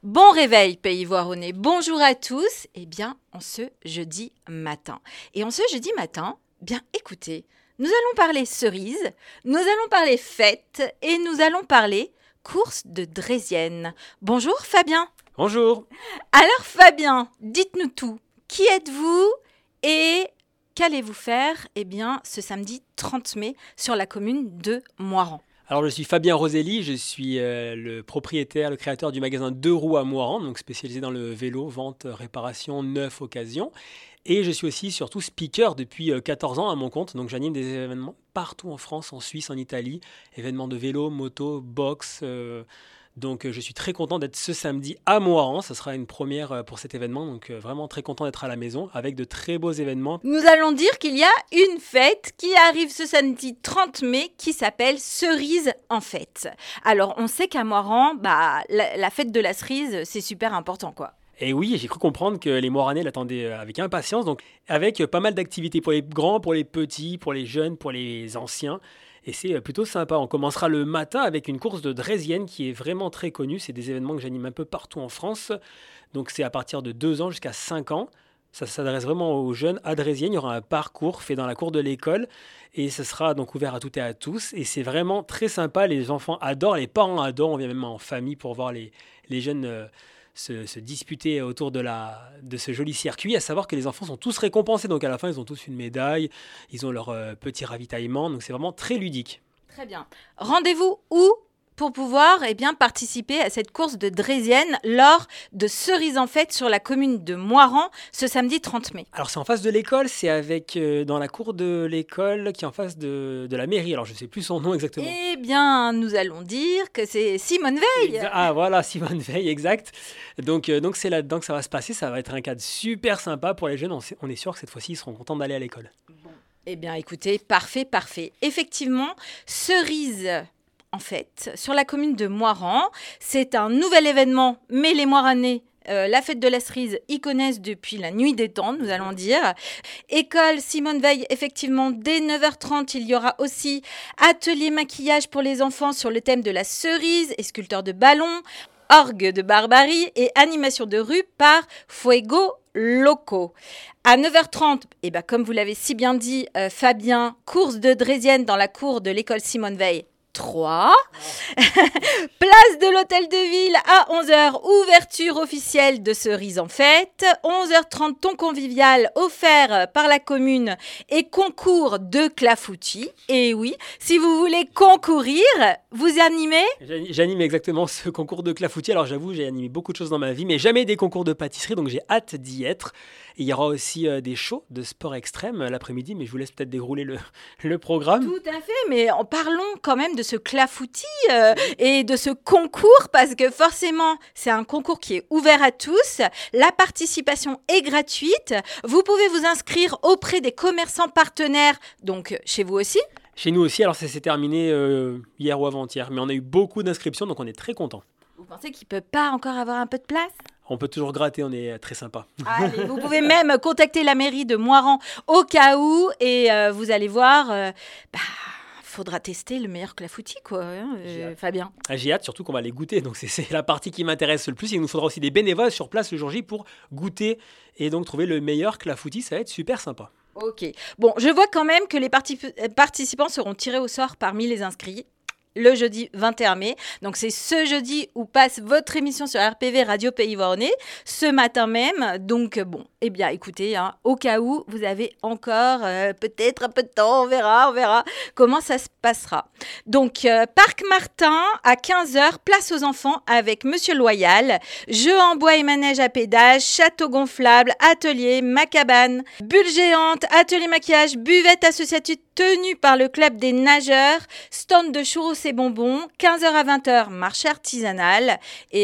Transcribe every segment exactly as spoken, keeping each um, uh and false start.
Bon réveil, Pays Voironnais. Bonjour à tous. Eh bien, en ce jeudi matin. Et en ce jeudi matin, bien écoutez, nous allons parler cerises, nous allons parler fêtes et nous allons parler course de Draisienne. Bonjour Fabien. Bonjour. Alors Fabien, dites-nous tout. Qui êtes-vous et qu'allez-vous faire eh bien, ce samedi trente mai sur la commune de Moirans? Alors je suis Fabien Roselli, je suis euh, le propriétaire, le créateur du magasin Deux Roues à Moirans, donc spécialisé dans le vélo, vente, réparation, neuf, occasion. Et je suis aussi surtout speaker depuis euh, quatorze ans à mon compte, donc j'anime des événements partout en France, en Suisse, en Italie, événements de vélo, moto, boxe. Euh, donc euh, je suis très content d'être ce samedi à Moirans, ce sera une première euh, pour cet événement, donc euh, vraiment très content d'être à la maison avec de très beaux événements. Nous allons dire qu'il y a une fête qui arrive ce samedi trente mai qui s'appelle Cerise en fête. Alors on sait qu'à Moirans, bah, la, la fête de la cerise, c'est super important quoi. Et oui, j'ai cru comprendre que les Moiranais l'attendaient avec impatience, donc avec pas mal d'activités pour les grands, pour les petits, pour les jeunes, pour les anciens. Et c'est plutôt sympa. On commencera le matin avec une course de Draisienne qui est vraiment très connue. C'est des événements que j'anime un peu partout en France. Donc c'est à partir de deux ans jusqu'à cinq ans. Ça s'adresse vraiment aux jeunes à Draisienne. Il y aura un parcours fait dans la cour de l'école. Et ce sera donc ouvert à toutes et à tous. Et c'est vraiment très sympa. Les enfants adorent, les parents adorent. On vient même en famille pour voir les, les jeunes... Euh, Se, se disputer autour de, la, de ce joli circuit, à savoir que les enfants sont tous récompensés, donc à la fin ils ont tous une médaille, ils ont leur euh, petit ravitaillement, donc c'est vraiment très ludique. Très bien. Rendez-vous où pour pouvoir eh bien, participer à cette course de Draisienne lors de Cerise en fête sur la commune de Moirans ce samedi trente mai. Alors c'est en face de l'école, c'est avec euh, dans la cour de l'école qui est en face de, de la mairie, alors je ne sais plus son nom exactement. Eh bien, nous allons dire que c'est Simone Veil. Exa- ah voilà, Simone Veil, exact. Donc euh, donc c'est là-dedans que ça va se passer, ça va être un cadre super sympa pour les jeunes, on, sait, on est sûr que cette fois-ci ils seront contents d'aller à l'école. Bon. Eh bien écoutez, parfait, parfait. Effectivement, Cerise... En fait, sur la commune de Moirans, c'est un nouvel événement, mais les Moiranais, euh, la fête de la cerise, y connaissent depuis la nuit des temps, nous allons dire. École Simone Veil, effectivement, dès neuf heures trente, il y aura aussi atelier maquillage pour les enfants sur le thème de la cerise et sculpteur de ballons, orgue de barbarie et animation de rue par Fuego Loco. À neuf heures trente, eh ben, comme vous l'avez si bien dit, euh, Fabien, course de Draisienne dans la cour de l'école Simone Veil. trois. Place de l'Hôtel de Ville à onze heures, ouverture officielle de Cerise en fête. onze heures trente, ton convivial offert par la commune et concours de clafoutis. Et oui, si vous voulez concourir, vous animez ? J'anime exactement ce concours de clafoutis. Alors j'avoue, j'ai animé beaucoup de choses dans ma vie, mais jamais des concours de pâtisserie, donc j'ai hâte d'y être. Et il y aura aussi euh, des shows de sport extrême l'après-midi, mais je vous laisse peut-être dérouler le, le programme. Tout à fait, mais en parlons quand même de ce clafoutis euh, et de ce concours, parce que forcément, c'est un concours qui est ouvert à tous. La participation est gratuite. Vous pouvez vous inscrire auprès des commerçants partenaires, donc chez vous aussi. Chez nous aussi, alors ça s'est terminé euh, hier ou avant-hier, mais on a eu beaucoup d'inscriptions, donc on est très contents. Vous pensez qu'il ne peut pas encore avoir un peu de place ? On peut toujours gratter, on est très sympa. Allez, vous pouvez même contacter la mairie de Moirans au cas où et euh, vous allez voir, euh, bah, faudra tester le meilleur clafoutis, quoi, hein, euh, Fabien. Ah, j'ai hâte, surtout qu'on va les goûter, donc c'est, c'est la partie qui m'intéresse le plus. Il nous faudra aussi des bénévoles sur place le jour J pour goûter et donc trouver le meilleur clafoutis, ça va être super sympa. Ok, bon, je vois quand même que les particip- participants seront tirés au sort parmi les inscrits. Le jeudi vingt et un mai. Donc, c'est ce jeudi où passe votre émission sur R P V Radio Pays Voironnais, ce matin même. Donc, bon, eh bien, écoutez, hein, au cas où vous avez encore euh, peut-être un peu de temps, on verra, on verra comment ça se passera. Donc, euh, Parc Martin, à quinze heures, place aux enfants avec Monsieur Loyal, jeux en bois et manège à pédage, château gonflable, atelier, macabane, bulle géante, atelier maquillage, buvette associative tenue par le club des nageurs, stand de churros et bonbons, quinze heures à vingt heures, marché artisanal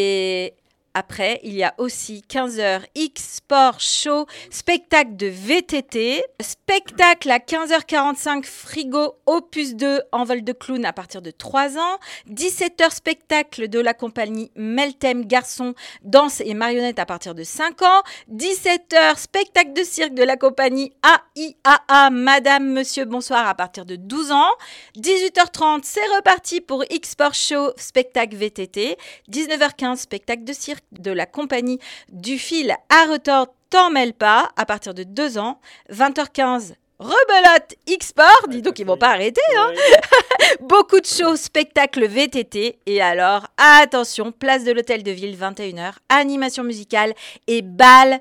et Après, il y a aussi quinze heures X Sport Show, spectacle de V T T, spectacle à quinze heures quarante-cinq Frigo Opus deux en vol de clown à partir de trois ans, dix-sept heures spectacle de la compagnie Meltem Garçon, danse et marionnettes à partir de cinq ans, dix-sept heures spectacle de cirque de la compagnie A I A A Madame, Monsieur, Bonsoir à partir de douze ans, dix-huit heures trente c'est reparti pour X Sport Show, spectacle V T T, dix-neuf heures quinze spectacle de cirque de la compagnie du fil à retordre T'en mêle pas, à partir de deux ans, vingt heures quinze, rebelote X-Sport, dis donc ils vont pas arrêter, hein. Beaucoup de shows, spectacles V T T, et alors, attention, place de l'Hôtel de Ville, vingt et une heures, animation musicale et bal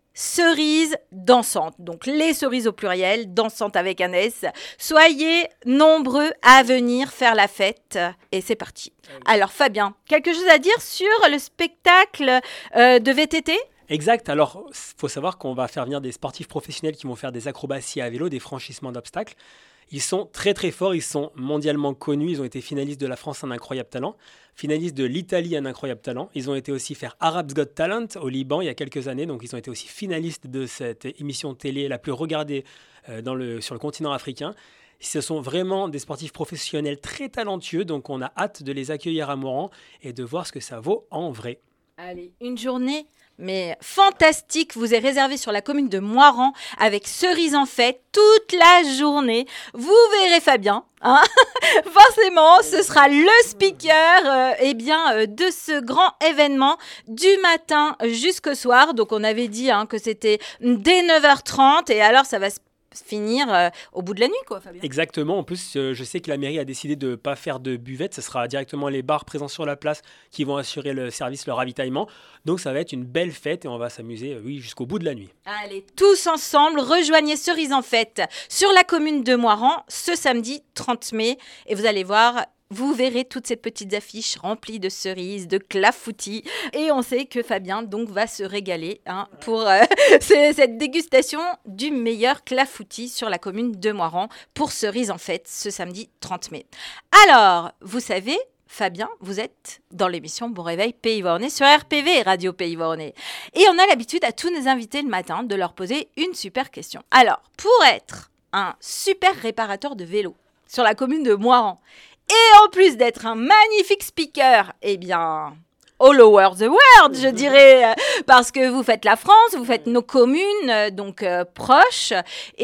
cerises dansantes. Donc les cerises au pluriel, dansantes avec un S. Soyez nombreux à venir faire la fête, et c'est parti. Alors Fabien, quelque chose à dire sur le spectacle euh, de V T T ? Exact. Alors, il faut savoir qu'on va faire venir des sportifs professionnels qui vont faire des acrobaties à vélo, des franchissements d'obstacles. Ils sont très très forts, ils sont mondialement connus. Ils ont été finalistes de la France, un incroyable talent, finalistes de l'Italie, un incroyable talent. Ils ont été aussi faire Arabs Got Talent au Liban il y a quelques années. Donc, ils ont été aussi finalistes de cette émission télé la plus regardée euh, dans le, sur le continent africain. Ce sont vraiment des sportifs professionnels très talentueux. Donc, on a hâte de les accueillir à Moran et de voir ce que ça vaut en vrai. Allez, une journée mais fantastique, vous est réservé sur la commune de Moiran avec cerise en fête toute la journée. Vous verrez Fabien, hein. Forcément, ce sera le speaker euh, eh bien, euh, de ce grand événement du matin jusqu'au soir. Donc on avait dit hein, que c'était dès neuf heures trente et alors ça va se finir euh, au bout de la nuit, quoi, Fabien. Exactement. En plus, euh, je sais que la mairie a décidé de ne pas faire de buvette. Ce sera directement les bars présents sur la place qui vont assurer le service, le ravitaillement. Donc, ça va être une belle fête et on va s'amuser, euh, oui, jusqu'au bout de la nuit. Allez, tous ensemble, rejoignez Cerise en fête sur la commune de Moiran ce samedi trente mai. Et vous allez voir, vous verrez toutes ces petites affiches remplies de cerises, de clafoutis. Et on sait que Fabien donc va se régaler hein, pour euh, cette dégustation du meilleur clafoutis sur la commune de Moiran pour Cerise en fête ce samedi trente mai. Alors, vous savez, Fabien, vous êtes dans l'émission Bon Réveil Pays Voronais sur R P V, Radio Pays Voronais. Et on a l'habitude à tous nos invités le matin de leur poser une super question. Alors, pour être un super réparateur de vélo sur la commune de Moiran, et en plus d'être un magnifique speaker, eh bien, all over the world, je dirais, parce que vous faites la France, vous faites nos communes, donc euh, proches,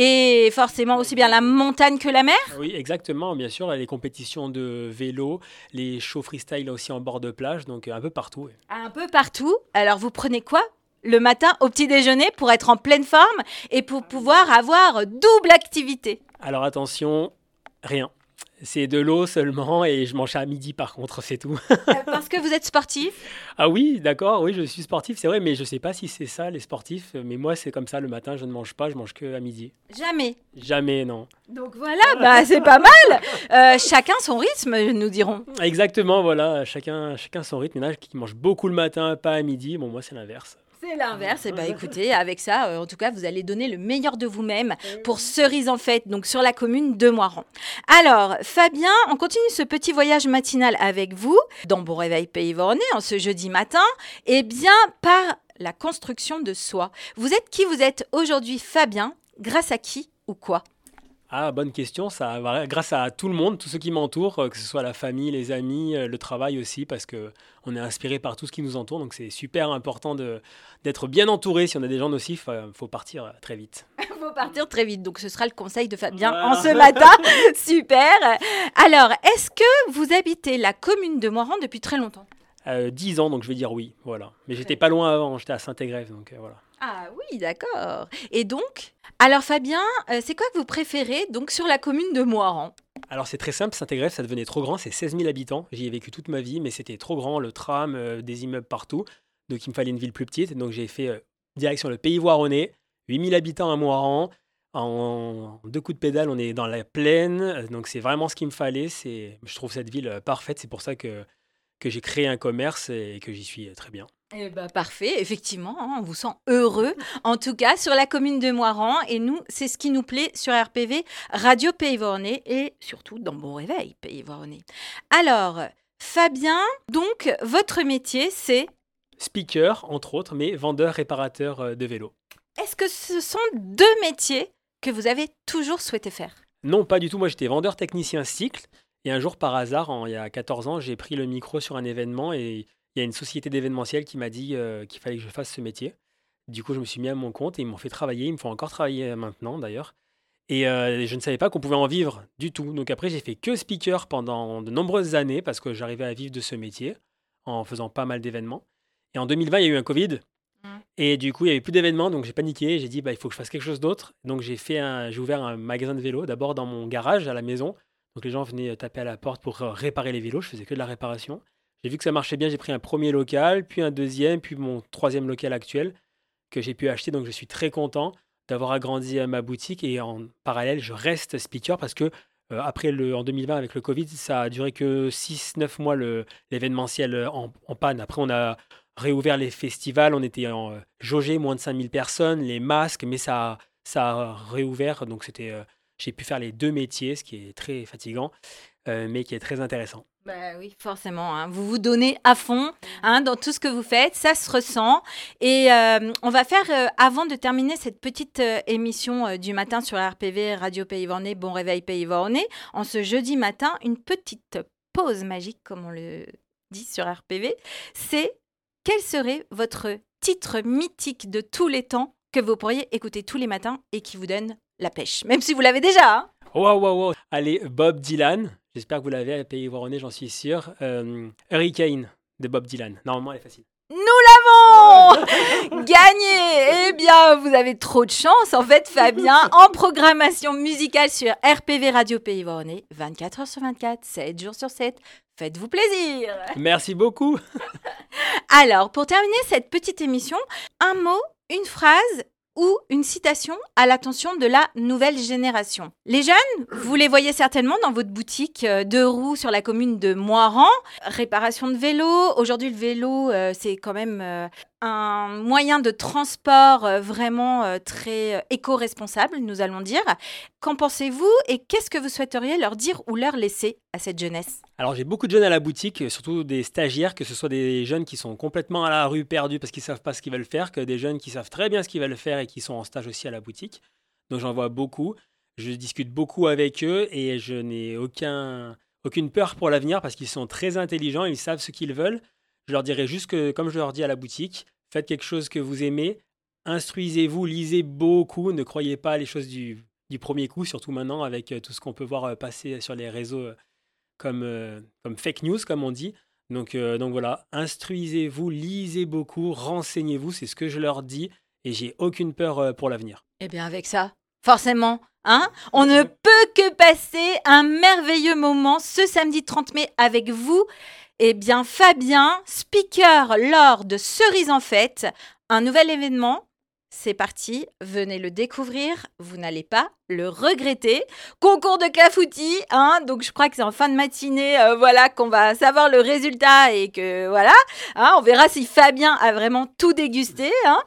et forcément aussi bien la montagne que la mer. Oui, exactement, bien sûr, les compétitions de vélo, les shows freestyle aussi en bord de plage, donc un peu partout. Oui. Un peu partout. Alors, vous prenez quoi le matin au petit déjeuner pour être en pleine forme et pour pouvoir avoir double activité? Alors attention, rien. C'est de l'eau seulement et je mange à midi par contre, c'est tout. Parce que vous êtes sportif? Ah oui, d'accord, oui, je suis sportif, c'est vrai, mais je ne sais pas si c'est ça les sportifs. Mais moi, c'est comme ça, le matin, je ne mange pas, je mange que à midi. Jamais? Jamais, non. Donc voilà, bah, c'est pas mal. Euh, chacun son rythme, nous dirons. Exactement, voilà, chacun, chacun son rythme. Il y en a qui mangent beaucoup le matin, pas à midi. Bon, moi, c'est l'inverse. C'est l'inverse. Et bah écoutez, avec ça, euh, en tout cas, vous allez donner le meilleur de vous-même pour Cerise en fête, donc sur la commune de Moiran. Alors, Fabien, on continue ce petit voyage matinal avec vous dans Bon Réveil Pays Voronais en ce jeudi matin. Eh bien, par la construction de soi. Vous êtes qui vous êtes aujourd'hui, Fabien? Grâce à qui ou quoi? Ah, bonne question. Ça va grâce à tout le monde, tous ceux qui m'entourent, que ce soit la famille, les amis, le travail aussi, parce qu'on est inspiré par tout ce qui nous entoure. Donc, c'est super important de, d'être bien entouré. Si on a des gens nocifs, il faut partir très vite. Il faut partir très vite. Donc, ce sera le conseil de Fabien voilà. En ce matin. Super. Alors, est-ce que vous habitez la commune de Moiran depuis très longtemps? euh, dix ans, donc je vais dire oui. Voilà. Mais j'étais pas loin avant, j'étais à Saint-Égrève. Donc, euh, voilà. Ah oui, d'accord. Et donc, alors Fabien, euh, c'est quoi que vous préférez donc sur la commune de Moiran? Alors c'est très simple, Saint-Égrève, ça devenait trop grand, c'est seize mille habitants. J'y ai vécu toute ma vie, mais c'était trop grand, le tram, euh, des immeubles partout. Donc il me fallait une ville plus petite. Donc j'ai fait euh, direction le Pays Voironnais, huit mille habitants à Moiran. En deux coups de pédale, on est dans la plaine. Donc c'est vraiment ce qu'il me fallait. C'est, je trouve cette ville euh, parfaite. C'est pour ça que, que j'ai créé un commerce et que j'y suis euh, très bien. Eh ben, parfait, effectivement, hein, on vous sent heureux, en tout cas, sur la commune de Moiran. Et nous, c'est ce qui nous plaît sur R P V, Radio Pays Voronais, et surtout dans Bon Réveil Pays Voronais. Alors, Fabien, donc, votre métier, c'est? Speaker, entre autres, mais vendeur, réparateur de vélo. Est-ce que ce sont deux métiers que vous avez toujours souhaité faire? Non, pas du tout. Moi, j'étais vendeur technicien cycle. Et un jour, par hasard, en, il y a quatorze ans, j'ai pris le micro sur un événement et il y a une société d'événementiel qui m'a dit euh, qu'il fallait que je fasse ce métier. Du coup, je me suis mis à mon compte et ils m'ont fait travailler. Ils me font encore travailler maintenant, d'ailleurs. Et euh, je ne savais pas qu'on pouvait en vivre du tout. Donc après, j'ai fait que speaker pendant de nombreuses années parce que j'arrivais à vivre de ce métier en faisant pas mal d'événements. Et en deux mille vingt, il y a eu un Covid. Et du coup, il n'y avait plus d'événements, donc j'ai paniqué. J'ai dit, bah, il faut que je fasse quelque chose d'autre. Donc j'ai fait un, j'ai ouvert un magasin de vélos, d'abord dans mon garage à la maison. Donc les gens venaient taper à la porte pour euh, réparer les vélos. Je faisais que de la réparation. J'ai vu que ça marchait bien. J'ai pris un premier local, puis un deuxième, puis mon troisième local actuel que j'ai pu acheter. Donc je suis très content d'avoir agrandi euh, ma boutique. Et en parallèle, je reste speaker parce que euh, après le, en deux mille vingt, avec le Covid, ça a duré que six neuf mois le, l'événementiel euh, en, en panne. Après, on a réouvert les festivals, on était en euh, jaugé, moins de cinq mille personnes, les masques, mais ça, ça a réouvert. Donc c'était, euh, j'ai pu faire les deux métiers, ce qui est très fatigant, euh, mais qui est très intéressant. Bah oui, forcément. Hein. Vous vous donnez à fond hein, dans tout ce que vous faites, ça se ressent. Et euh, on va faire, euh, avant de terminer cette petite euh, émission euh, du matin sur R P V, Radio Pays Bornée, Bon Réveil Pays Bornée, en ce jeudi matin, une petite pause magique, comme on le dit sur R P V. C'est quel serait votre titre mythique de tous les temps que vous pourriez écouter tous les matins et qui vous donne la pêche, même si vous l'avez déjà. Hein. Waouh, waouh, waouh. Allez, Bob Dylan. J'espère que vous l'avez à Pays Bornée, j'en suis sûr. Euh, Hurricane de Bob Dylan. Normalement, elle est facile. Nous l'avons gagné. Eh bien, vous avez trop de chance, en fait, Fabien, en programmation musicale sur R P V Radio Pays Bornée, vingt-quatre heures sur vingt-quatre, sept jours sur sept. Faites-vous plaisir. Merci beaucoup. Alors, pour terminer cette petite émission, un mot, une phrase ou une citation à l'attention de la nouvelle génération. Les jeunes, vous les voyez certainement dans votre boutique de roues sur la commune de Moiran. Réparation de vélo. Aujourd'hui, le vélo, euh, c'est quand même euh, un moyen de transport euh, vraiment euh, très euh, éco-responsable, nous allons dire. Qu'en pensez-vous et qu'est-ce que vous souhaiteriez leur dire ou leur laisser à cette jeunesse ? Alors j'ai beaucoup de jeunes à la boutique, surtout des stagiaires, que ce soit des jeunes qui sont complètement à la rue perdus parce qu'ils ne savent pas ce qu'ils veulent faire, que des jeunes qui savent très bien ce qu'ils veulent faire et qui sont en stage aussi à la boutique. Donc j'en vois beaucoup, je discute beaucoup avec eux et je n'ai aucun, aucune peur pour l'avenir parce qu'ils sont très intelligents, ils savent ce qu'ils veulent. Je leur dirais juste que, comme je leur dis à la boutique, faites quelque chose que vous aimez, instruisez-vous, lisez beaucoup, ne croyez pas les choses du, du premier coup, surtout maintenant avec tout ce qu'on peut voir passer sur les réseaux comme, euh, comme fake news, comme on dit. Donc, euh, donc voilà, instruisez-vous, lisez beaucoup, renseignez-vous, c'est ce que je leur dis et j'ai aucune peur euh, pour l'avenir. Eh bien avec ça, forcément, hein, on ne peut que passer un merveilleux moment ce samedi trente mai avec vous. Eh bien Fabien, speaker lors de Cerise en fête, un nouvel événement. C'est parti, venez le découvrir, vous n'allez pas le regretter. Concours de clafoutis, hein, donc je crois que c'est en fin de matinée, euh, voilà, qu'on va savoir le résultat et que voilà, hein, on verra si Fabien a vraiment tout dégusté. Hein.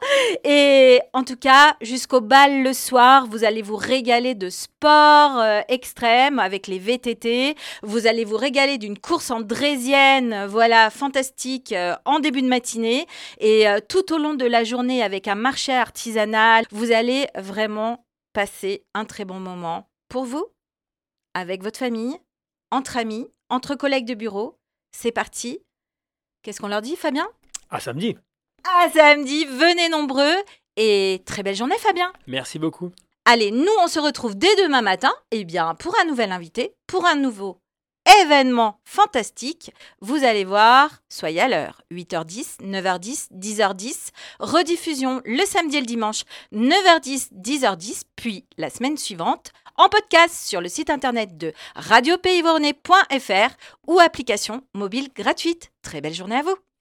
Et en tout cas, jusqu'au bal le soir, vous allez vous régaler de sport euh, extrême avec les V T T. Vous allez vous régaler d'une course en draisienne, voilà, fantastique, euh, en début de matinée. Et euh, tout au long de la journée avec un marché artisanal, vous allez vraiment passer un très bon moment pour vous, avec votre famille, entre amis, entre collègues de bureau. C'est parti. Qu'est-ce qu'on leur dit, Fabien ? À samedi. À samedi, venez nombreux et très belle journée, Fabien. Merci beaucoup. Allez, nous, on se retrouve dès demain matin, eh bien, pour un nouvel invité, pour un nouveau événement fantastique. Vous allez voir, soyez à l'heure, huit heures dix, neuf heures dix, dix heures dix, rediffusion le samedi et le dimanche, neuf heures dix, dix heures dix, puis la semaine suivante, en podcast sur le site internet de radio pays bornée point f r ou application mobile gratuite. Très belle journée à vous.